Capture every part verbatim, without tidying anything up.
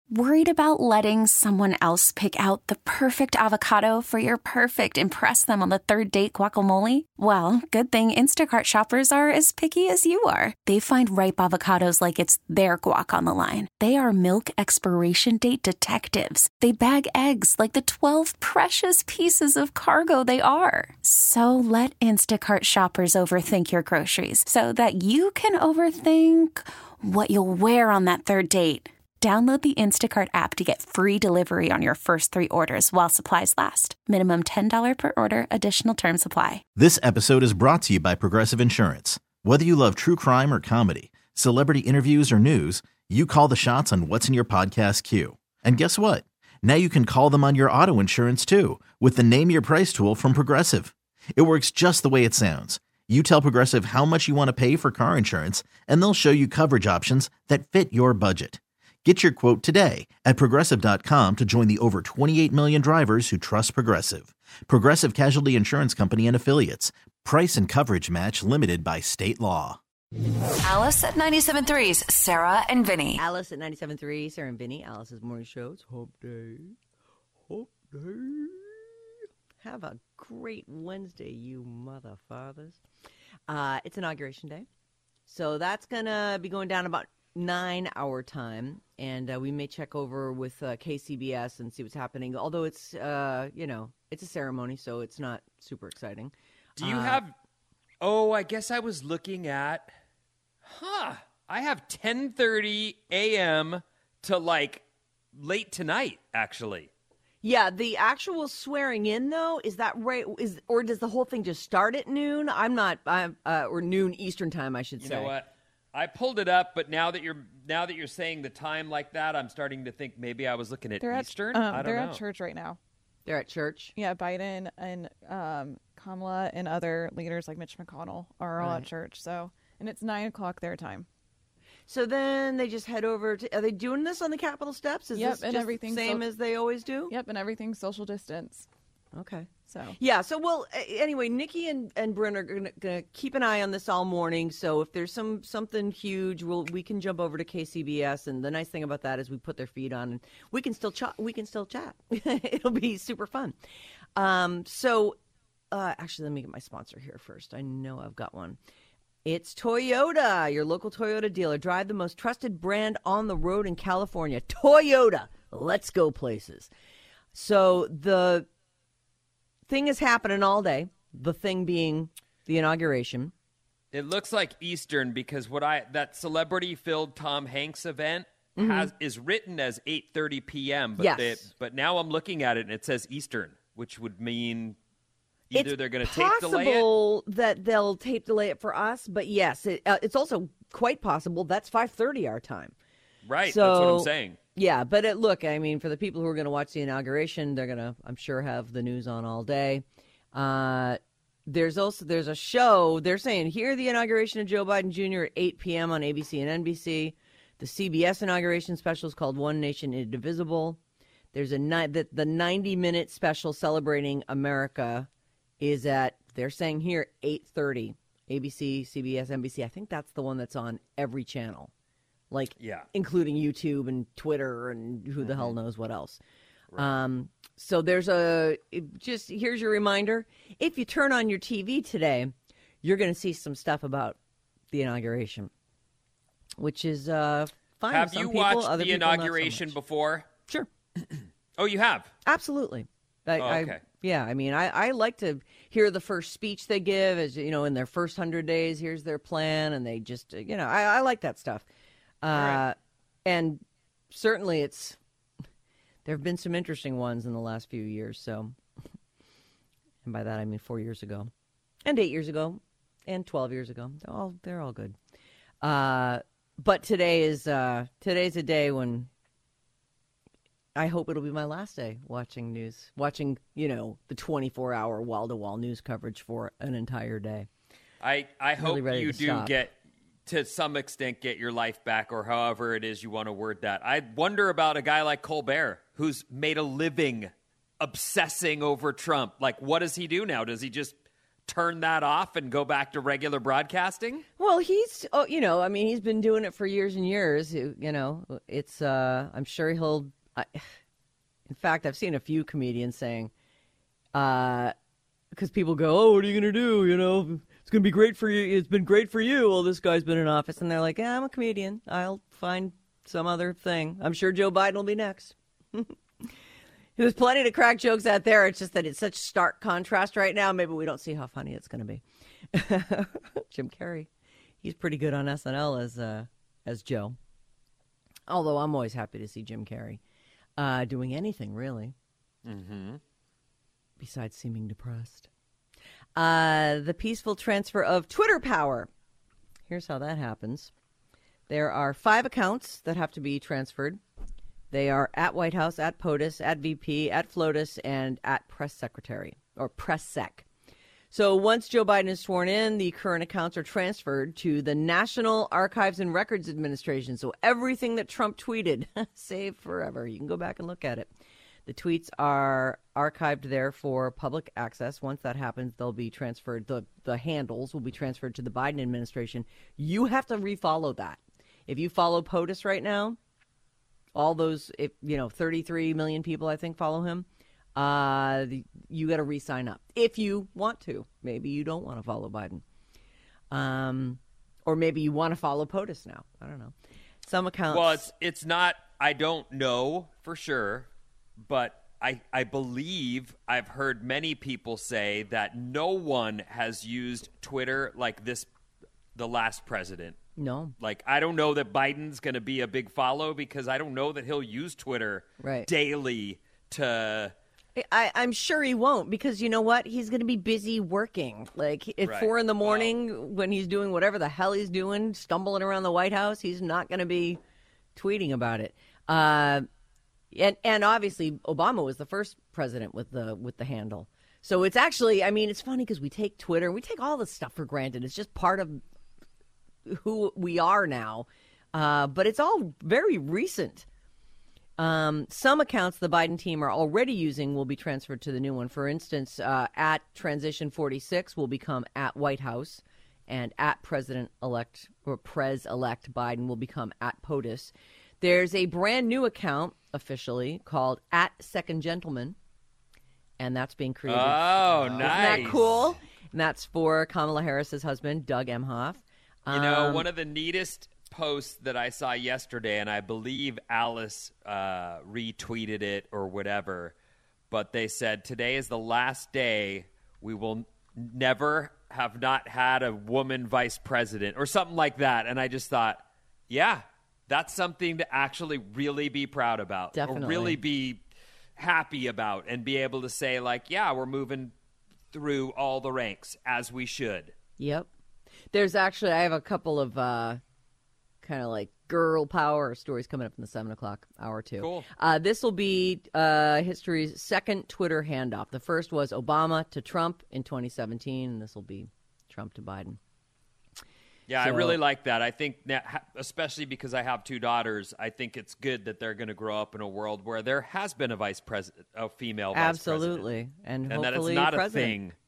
Worried about letting someone else pick out the perfect avocado for your perfect impress them on the third date guacamole? Well, good thing Instacart shoppers are as picky as you are. They find ripe avocados like it's their guac on the line. They are milk expiration date detectives. They bag eggs like the twelve precious pieces of cargo they are. So let Instacart shoppers overthink your groceries so that you can overthink what you'll wear on that third date. Download the Instacart app to get free delivery on your first three orders while supplies last. Minimum ten dollars per order. Additional terms apply. This episode is brought to you by Progressive Insurance. Whether you love true crime or comedy, celebrity interviews or news, you call the shots on what's in your podcast queue. And guess what? Now you can call them on your auto insurance too with the Name Your Price tool from Progressive. It works just the way it sounds. You tell Progressive how much you want to pay for car insurance, and they'll show you coverage options that fit your budget. Get your quote today at Progressive dot com to join the over twenty-eight million drivers who trust Progressive. Progressive Casualty Insurance Company and Affiliates. Price and coverage match limited by state law. Alice at ninety-seven point three's Sarah and Vinny. Alice at ninety-seven point three, Sarah and Vinny. Alice's morning show. It's Hope Day. Hope Day. Have a great Wednesday, you mother fathers. Uh, it's Inauguration Day. So that's going to be going down about nine hour time, and uh, we may check over with uh, K C B S and see what's happening, although it's uh you know it's a ceremony, so it's not super exciting. Do you uh, have oh I guess I was looking at huh I have ten thirty a.m. to like late tonight actually. Yeah, the actual swearing in though, is that right? Is or does the whole thing just start at noon? I'm not I'm uh, or noon Eastern time, I should you say. You know what, I pulled it up, but now that you're now that you're saying the time like that, I'm starting to think maybe I was looking at they're Eastern. At, um, I don't they're know. at church right now. They're at church. Yeah, Biden and um, Kamala and other leaders like Mitch McConnell are all Right. at church. So, and it's nine o'clock their time. So then they just head over to. Are they doing this on the Capitol steps? Is Yep, this and just everything's the same so- as they always do? Yep, and everything's social distance. Okay. So Yeah, so, well, a- anyway, Nikki and, and Bryn are going to keep an eye on this all morning. So if there's some something huge, we'll, we can jump over to K C B S. And the nice thing about that is we put their feed on, and we can still, ch- we can still chat. It'll be super fun. Um, so uh, actually, let me get my sponsor here first. I know I've got one. It's Toyota, your local Toyota dealer. Drive the most trusted brand on the road in California. Toyota. Let's go places. So the thing is happening all day, the thing being the inauguration. It looks like Eastern because what I that celebrity-filled Tom Hanks event Mm-hmm. has is written as eight thirty p.m. But Yes. they, but now I'm looking at it and it says Eastern, which would mean either It's they're going to tape delay it. possible that they'll tape delay it for us, but yes, it, uh, it's also quite possible that's five thirty our time. Right, So, that's what I'm saying. Yeah, but it, look, I mean, for the people who are going to watch the inauguration, they're going to, I'm sure, have the news on all day. Uh, there's also there's a show. They're saying here the inauguration of Joe Biden Junior at eight p.m. on A B C and N B C. The C B S inauguration special is called One Nation Indivisible. There's a ni- the, the ninety minute special celebrating America is at, they're saying here, eight thirty. A B C, C B S, N B C. I think that's the one that's on every channel. Like, Yeah. including YouTube and Twitter and who the hell knows what else. Right. Um, so there's a, it just, here's your reminder. If you turn on your T V today, you're going to see some stuff about the inauguration, which is uh, fine. Have Some you people, watched other the people, not so inauguration much. before? Sure. Oh, you have? Absolutely. I, Oh, I- okay. yeah, I mean, I, I like to hear the first speech they give, as you know, in their first hundred days. Here's their plan, and they just, you know, I, I like that stuff. Uh, right. And certainly, it's there have been some interesting ones in the last few years. So, and by that I mean four years ago, and eight years ago, and twelve years ago. They're all they're all good. Uh, but today is uh, today's a day when I hope it'll be my last day watching news, watching, you know, the twenty-four hour wall-to-wall news coverage for an entire day. I, I Really hope ready you to do stop. get, to some extent, get your life back, or however it is you want to word that. I wonder about a guy like Colbert, who's made a living obsessing over Trump. Like, what does he do now? Does he just turn that off and go back to regular broadcasting? Well, he's, oh, you know, I mean, he's been doing it for years and years. You, you know, it's, uh, I'm sure he'll, I, in fact, I've seen a few comedians saying, uh, because people go, oh, what are you going to do? You know, it's going to be great for you. It's been great for you. Well, this guy's been in office. And they're like, yeah, I'm a comedian. I'll find some other thing. I'm sure Joe Biden will be next. There's plenty to crack jokes out there. It's just that it's such stark contrast right now. Maybe we don't see how funny it's going to be. Jim Carrey, he's pretty good on S N L as uh, as Joe. Although I'm always happy to see Jim Carrey uh, doing anything, really. Mm-hmm. Besides seeming depressed. Uh, the peaceful transfer of Twitter power. Here's how that happens. There are five accounts that have to be transferred. They are at White House, at POTUS, at V P, at FLOTUS, and at Press Secretary, or Press Sec. So once Joe Biden is sworn in, the current accounts are transferred to the National Archives and Records Administration. So everything that Trump tweeted, saved forever. You can go back and look at it. The tweets are archived there for public access. Once that happens, they'll be transferred. The, the handles will be transferred to the Biden administration. You have to refollow that. If you follow POTUS right now, all those, if, you know, thirty-three million people, I think, follow him. Uh, the, you got to re-sign up if you want to. Maybe you don't want to follow Biden. Um, or maybe you want to follow POTUS now. I don't know. Some accounts. Well, it's it's not, I don't know for sure, but I, I believe I've heard many people say that no one has used Twitter like this, the last president. No. Like, I don't know that Biden's going to be a big follow because I don't know that he'll use Twitter right. daily to... I, I'm sure he won't because you know what? He's going to be busy working. Like at Right. four in the morning Wow. when he's doing whatever the hell he's doing, stumbling around the White House, he's not going to be tweeting about it. Uh, and and obviously Obama was the first president with the with the handle. So it's actually, I mean, it's funny because we take Twitter, we take all this stuff for granted. It's just part of who we are now. Uh, but it's all very recent. Um, some accounts the Biden team are already using will be transferred to the new one. For instance, uh, at Transition forty-six will become at White House, and at President-elect or Pres-elect Biden will become at POTUS. There's a brand new account officially called at Second Gentleman, and that's being created. Oh, Isn't nice. that cool? And that's for Kamala Harris's husband, Doug Emhoff. You know, Um, one of the neatest posts that I saw yesterday, and I believe Alice uh, retweeted it or whatever, but they said, today is the last day we will never have not had a woman vice president or something like that. And I just thought, yeah, that's something to actually really be proud about. Definitely. Or really be happy about and be able to say, like, yeah, we're moving through all the ranks as we should. Yep. There's actually, I have a couple of uh, kind of like girl power stories coming up in the seven o'clock hour, too. Cool. Uh, this will be uh, history's second Twitter handoff. The first was Obama to Trump in twenty seventeen, and this will be Trump to Biden. Yeah, So- I really like that. I think, that, especially because I have two daughters, I think it's good that they're going to grow up in a world where there has been a vice president, a female vice Absolutely. president. And, And that it's hopefully not president. a thing.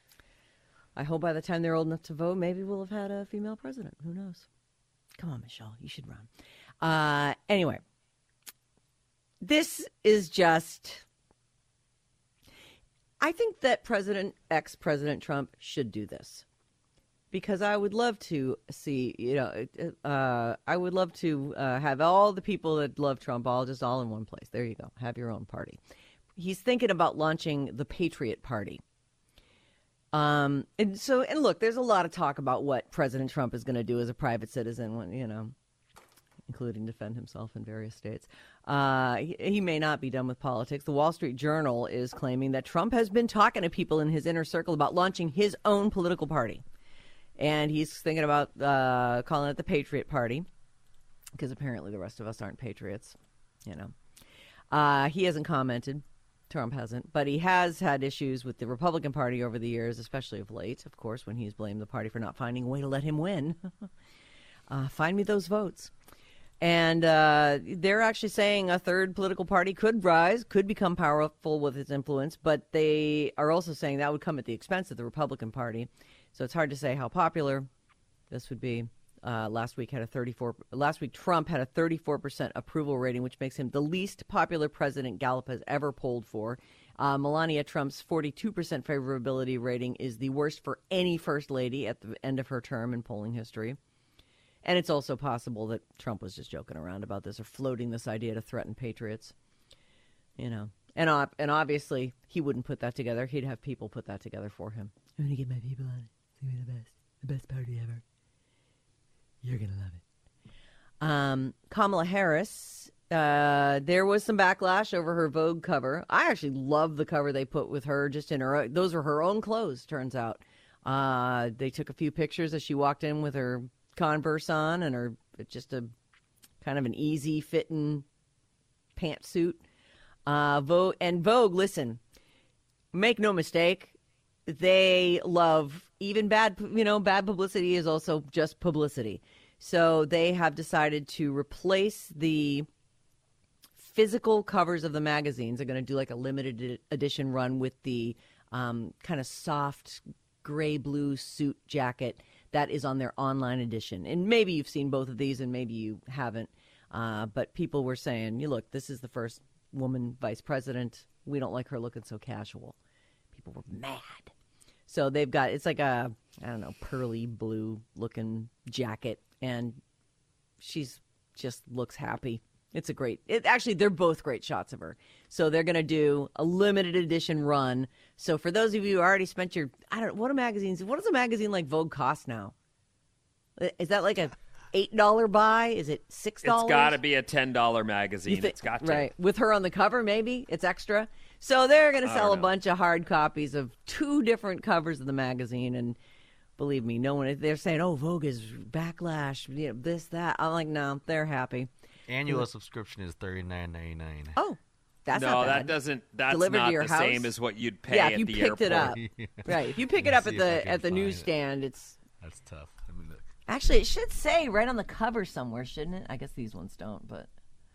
I hope by the time they're old enough to vote, maybe we'll have had a female president. Who knows? Come on, Michelle. You should run. Uh, anyway, this is just... I think that President, ex-President Trump should do this. Because I would love to see, you know, uh, I would love to uh, have all the people that love Trump all just all in one place. There you go. Have your own party. He's thinking about launching the Patriot Party. Um, and so, and look, there's a lot of talk about what President Trump is going to do as a private citizen, when, you know, including defend himself in various states. Uh, he, he may not be done with politics. The Wall Street Journal is claiming that Trump has been talking to people in his inner circle about launching his own political party. And he's thinking about uh, calling it the Patriot Party, because apparently the rest of us aren't patriots, you know. Uh, he hasn't commented. Trump hasn't. But he has had issues with the Republican Party over the years, especially of late, of course, when he's blamed the party for not finding a way to let him win. uh, find me those votes. And uh, they're actually saying a third political party could rise, could become powerful with its influence, but they are also saying that would come at the expense of the Republican Party. So it's hard to say how popular this would be. Uh, last week had a thirty-four. Last week, Trump had a thirty-four percent approval rating, which makes him the least popular president Gallup has ever polled for. Uh, Melania Trump's forty-two percent favorability rating is the worst for any first lady at the end of her term in polling history. And it's also possible that Trump was just joking around about this or floating this idea to threaten patriots. You know, and uh, and obviously he wouldn't put that together. He'd have people put that together for him. I'm going to get my people on it. It's going to be the best. The best party ever. You're going to love it. Um, Kamala Harris, uh, there was some backlash over her Vogue cover. I actually love the cover they put with her just in her, those were her own clothes, turns out. Uh, they took a few pictures as she walked in with her Converse on and her, just a kind of an easy fitting pantsuit. Uh, Vogue, and Vogue, listen, make no mistake, they love even bad, you know, bad publicity is also just publicity. So they have decided to replace the physical covers of the magazines. They're going to do like a limited edition run with the um, kind of soft gray blue suit jacket that is on their online edition. And maybe you've seen both of these and maybe you haven't. Uh, but people were saying, you look, this is the first woman vice president. We don't like her looking so casual. People were mad. So they've got, it's like a, I don't know, pearly blue looking jacket. And she's just looks happy. It's a great, it actually, they're both great shots of her. So they're going to do a limited edition run. So for those of you who already spent your, I don't know, what are magazines, what does a magazine like Vogue cost now? Is that like a eight dollar buy? Is it six dollars? It's got to be a ten dollar magazine. Thi- it's got to. Right. With her on the cover, maybe? It's extra. So they're going to I sell a don't know. bunch of hard copies of two different covers of the magazine. And believe me, no one, they're saying, oh, Vogue is backlash, you know, this, that. I'm like, no, they're happy. Annual subscription is thirty-nine ninety-nine. Oh, that's no, not bad. that doesn't. That's Delivered to not your the house? same as what you'd pay Yeah, if at you the picked airport. it up. Right. If you pick it Let up me at see if I the can at the find it. newsstand, it's That's tough. Let me look. actually, it should say right on the cover somewhere, shouldn't it? I guess these ones don't, but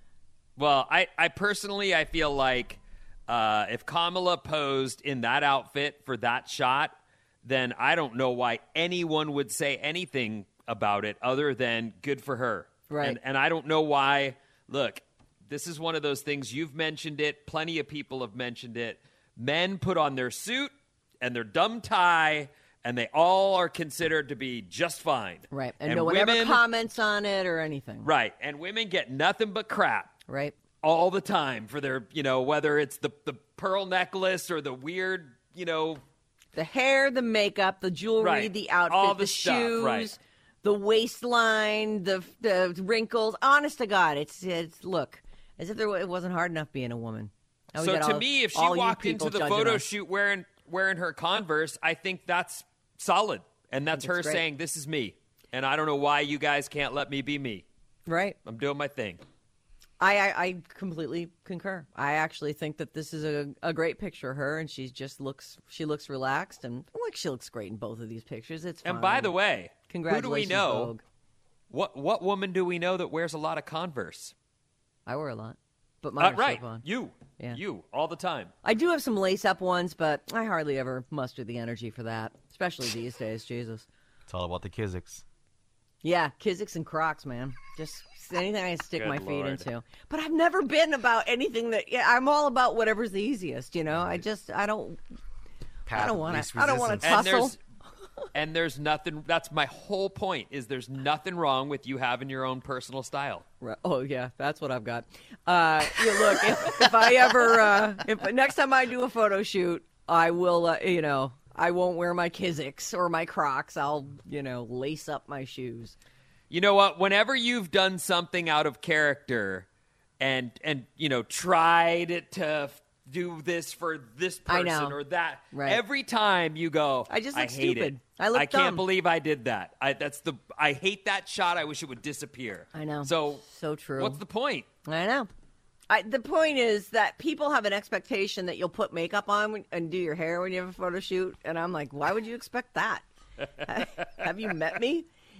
Well, I, I personally, I feel like uh, if Kamala posed in that outfit for that shot, then I don't know why anyone would say anything about it other than good for her. Right. And, and I don't know why. Look, this is one of those things. You've mentioned it. Plenty of people have mentioned it. Men put on their suit and their dumb tie, and they all are considered to be just fine. right. And, And no one ever women- comments on it or anything. Right. And women get nothing but crap. Right. All the time for their, you know, whether it's the, the pearl necklace or the weird, you know, The hair, the makeup, the jewelry, Right. the outfit, All the, the stuff, shoes, right. the waistline, the the wrinkles. Honest to God, it's it's look as if there it wasn't hard enough being a woman. Now we so got to all- me, if she all you walked people into the judging photo us. shoot wearing wearing her Converse, I think that's solid. And that's think her it's great. saying, this is me. And I don't know why you guys can't let me be me. right? I'm doing my thing. I, I I completely concur. I actually think that this is a, a great picture of her, and she just looks she looks relaxed, and look, she looks great in both of these pictures. It's fine. And by the way, who do we Congratulations, know? Vogue. What what woman do we know that wears a lot of Converse? I wear a lot, but Uh, mine are right. slip-on. You. Yeah. You. All the time. I do have some lace-up ones, but I hardly ever muster the energy for that, especially these days. Jesus. It's all about the Kizicks. Yeah, Kizicks and Crocs, man. Just anything I can stick Good my feet Lord. into. But I've never been about anything that. Yeah, I'm all about whatever's the easiest. You know, I just I don't Path I don't of want least to I don't want to resistance. And tussle. there's and there's nothing. That's my whole point. Is there's nothing wrong with you having your own personal style. Right. Oh yeah, that's what I've got. Uh, yeah, look, if, if I ever, uh, if next time I do a photo shoot, I will, uh, you know, I won't wear my Kizicks or my Crocs. I'll, you know, lace up my shoes. You know what? Whenever you've done something out of character, and and you know tried to f- do this for this I person know. or that, Right. every time you go, I just look hate stupid. It. I look I can't dumb. believe I did that. I that's the I hate that shot. I wish it would disappear. I know. So So true. What's the point? I know. I, the point is that people have an expectation that you'll put makeup on when, and do your hair when you have a photo shoot, and I'm like, why would you expect that? Have you met me?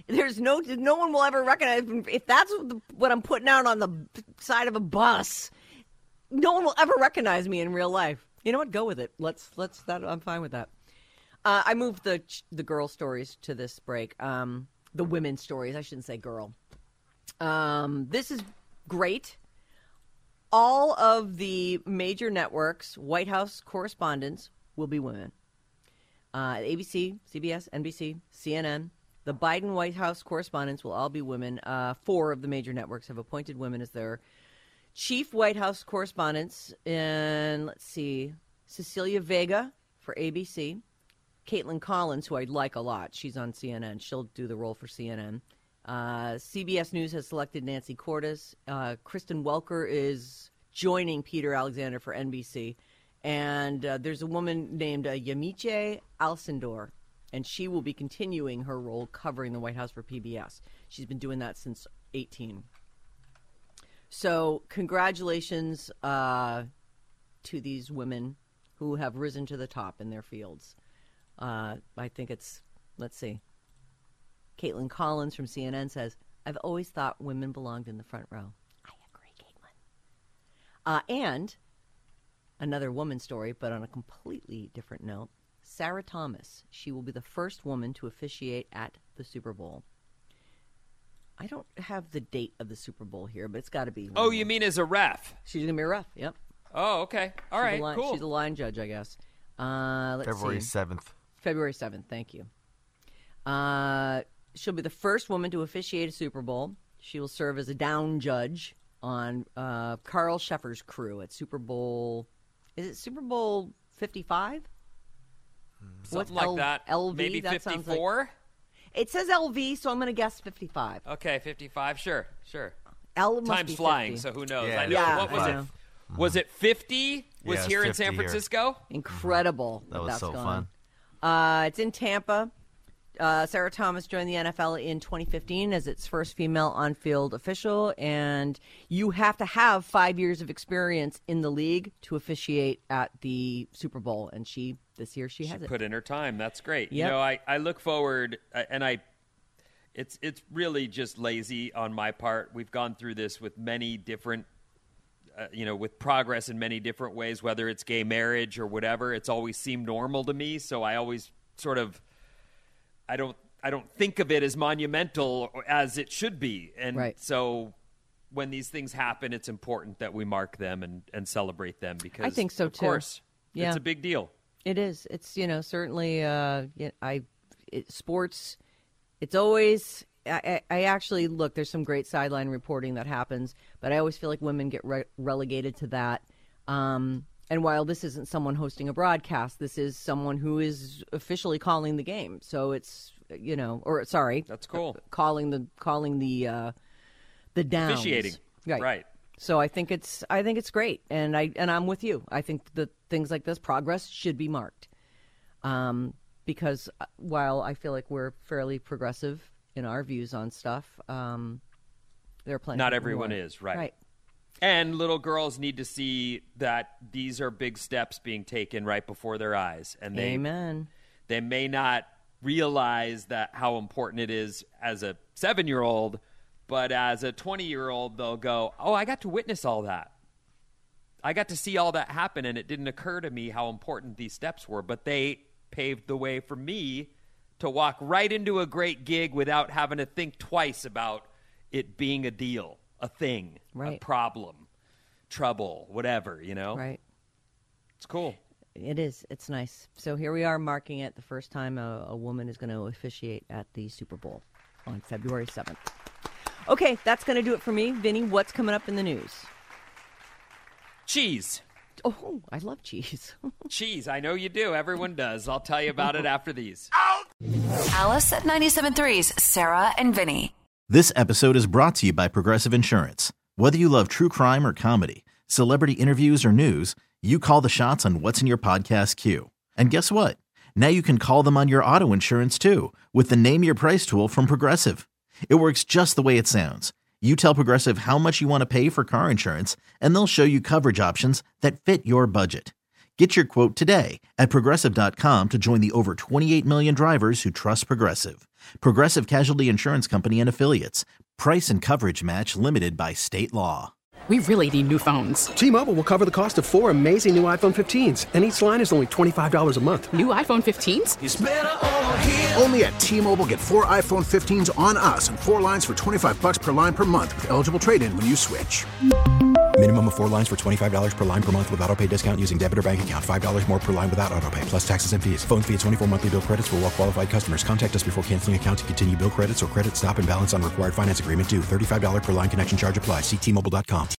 There's no no one will ever recognize if that's what I'm putting out on the side of a bus. No one will ever recognize me in real life. You know what? Go with it. Let's let's. That I'm fine with that. Uh, I moved the the girl stories to this break. Um, the women's stories. I shouldn't say girl. Um, this is great. All of the major networks, White House correspondents will be women. Uh, A B C, C B S, N B C, C N N. The Biden White House correspondents will all be women. Uh, four of the major networks have appointed women as their chief White House correspondents. And let's see, Cecilia Vega for A B C. Caitlin Collins, who I like a lot. She's on C N N. She'll do the role for C N N. Uh, C B S News has selected Nancy Cordes. Uh, Kristen Welker is joining Peter Alexander for N B C. And uh, there's a woman named uh, Yamiche Alcindor, and she will be continuing her role covering the White House for P B S. She's been doing that since eighteen. So congratulations uh, to these women who have risen to the top in their fields. Uh, I think it's, let's see. Caitlin Collins from C N N says, I've always thought women belonged in the front row. I agree, Caitlin. Uh, and another woman story, but on a completely different note. Sarah Thomas. She will be the first woman to officiate at the Super Bowl. I don't have the date of the Super Bowl here, but it's got to be. Oh, you mean as a ref? She's going to be a ref, yep. Oh, okay. All she's right, line, cool. She's a line judge, I guess. Uh, let's February see. seventh. February seventh, thank you. Uh, she'll be the first woman to officiate a Super Bowl. She will serve as a down judge on uh, Carl Sheffer's crew at Super Bowl. Is it Super Bowl fifty-five? Something What's like L- that. L V? Maybe That sounds fifty-four? like- It says L V, so I'm going to guess fifty-five. Okay, fifty-five. Sure, sure. L must Time's be flying, fifty. so who knows? Yeah, I know. yeah, what was I it? know. Was it fifty? Was Yeah, it's here in fifty San here. Francisco? Incredible. That was that's so gone. fun. Uh, it's in Tampa. Uh, Sarah Thomas joined the N F L in twenty fifteen as its first female on-field official, and you have to have five years of experience in the league to officiate at the Super Bowl. And she, this year, she, She has it. put in her time. That's great. Yep. You know, I, I look forward, uh, and I, it's it's really just lazy on my part. We've gone through this with many different, uh, you know, with progress in many different ways, whether it's gay marriage or whatever. It's always seemed normal to me, so I always sort of, I don't I don't think of it as monumental as it should be. And Right. so when these things happen, it's important that we mark them and, and celebrate them because I think so, of too. course, Yeah. it's a big deal. It is. It's, you know, certainly, uh, yeah, I, it, sports, it's always, I, I I actually, look, there's some great sideline reporting that happens, but I always feel like women get re- relegated to that. Um, and while this isn't someone hosting a broadcast, this is someone who is officially calling the game. So it's, you know, or sorry. That's cool. Calling the, calling the, uh, the downs. Officiating. Right. Right. So I think it's I think it's great, and I and I'm with you. I think that things like this, progress, should be marked, um, because while I feel like we're fairly progressive in our views on stuff, um, there are plenty. Not of people everyone who aren't. is, right. Right. And little girls need to see that these are big steps being taken right before their eyes, and they Amen. they may not realize that how important it is as a seven-year-old. But as a twenty-year-old, they'll go, oh, I got to witness all that. I got to see all that happen, and it didn't occur to me how important these steps were. But they paved the way for me to walk right into a great gig without having to think twice about it being a deal, a thing, Right. a problem, trouble, whatever, you know? Right. It's cool. It is. It's nice. So here we are marking it the first time a, a woman is going to officiate at the Super Bowl on February seventh. Okay, that's going to do it for me. Vinny, what's coming up in the news? Cheese. Oh, I love cheese. Cheese. I know you do. Everyone does. I'll tell you about it after these. Alice at ninety-seven point three's Sarah and Vinny. This episode is brought to you by Progressive Insurance. Whether you love true crime or comedy, celebrity interviews or news, you call the shots on what's in your podcast queue. And guess what? Now you can call them on your auto insurance too with the Name Your Price tool from Progressive. It works just the way it sounds. You tell Progressive how much you want to pay for car insurance, and they'll show you coverage options that fit your budget. Get your quote today at Progressive dot com to join the over twenty-eight million drivers who trust Progressive. Progressive Casualty Insurance Company and Affiliates. Price and coverage match limited by state law. We really need new phones. T-Mobile will cover the cost of four amazing new iPhone fifteens, and each line is only twenty-five dollars a month. New iPhone fifteens? It's better over here. Only at T-Mobile, get four iPhone fifteens on us and four lines for twenty-five bucks per line per month with eligible trade-in when you switch. Minimum of four lines for twenty-five dollars per line per month with autopay discount using debit or bank account. five dollars more per line without autopay, plus taxes and fees. Phone fee at twenty-four monthly bill credits for well-qualified customers. Contact us before canceling account to continue bill credits or credit stop and balance on required finance agreement due. thirty-five dollars per line connection charge applies. See T Mobile dot com.